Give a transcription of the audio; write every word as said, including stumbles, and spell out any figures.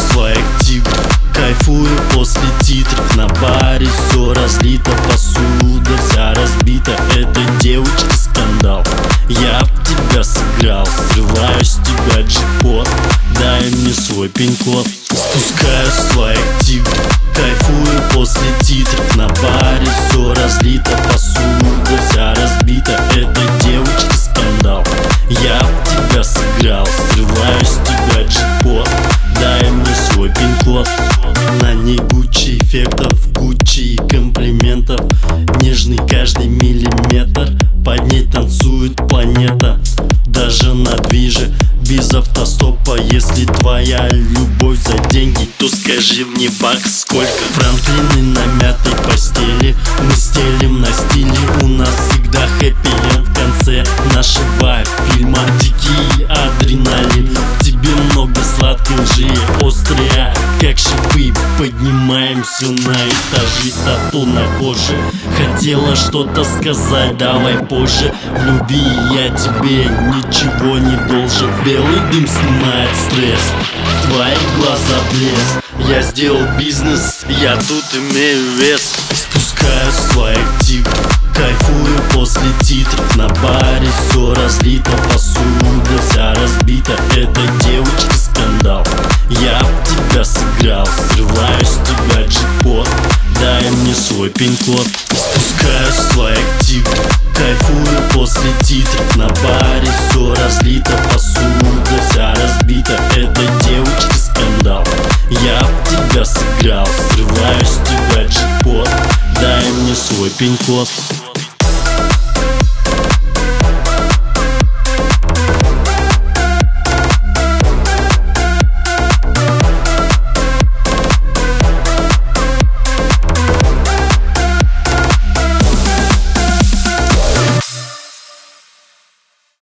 своих тигров, кайфую после титров. На баре все разлито, посуда вся разбита. Это девочка скандал, я б тебя сыграл. Срываю с тебя джекпот, дай мне свой пин-код. Спускаю своих тигров, кайфую после титров. На баре все разлито, посуда вся разбита. Это девочка скандал, я б тебя сыграл. Срываю с тебя джекпот, дай мне свой пин-код. На ней Гуччи эффектов, Гуччи и комплиментов. Нежный каждый миллиметр, под ней танцует планета. Даже на движе, без автостопа. Если твоя любовь за деньги, то скажи мне, бакс, сколько? Франклины на мятой постели, мы стелим на стиле. У нас всегда хэппи-энд в конце. Наши вайб фильма дикий адреналин. Тебе много сладкой лжи, острая как шипы. Поднимаемся на этажи, тату на коже. Хотела что-то сказать, давай позже. В любви я тебе ничего не должен. Белый дым снимает стресс, твои глаза блеск. Я сделал бизнес, я тут имею вес. Спускаю своих тигров, кайфую после титров. На баре все разлито, посуда вся разбита. Это девочка скандал, я б тебя сыграл. Срываю с тебя джекпот, дай мне свой пин-код. Спускаю своих тигров, кайфую после титров. На баре все разлито, посуда вся разбита. Это девочка скандал, я б тебя сыграл. Срываю с тебя джекпот, дай мне свой пин-код.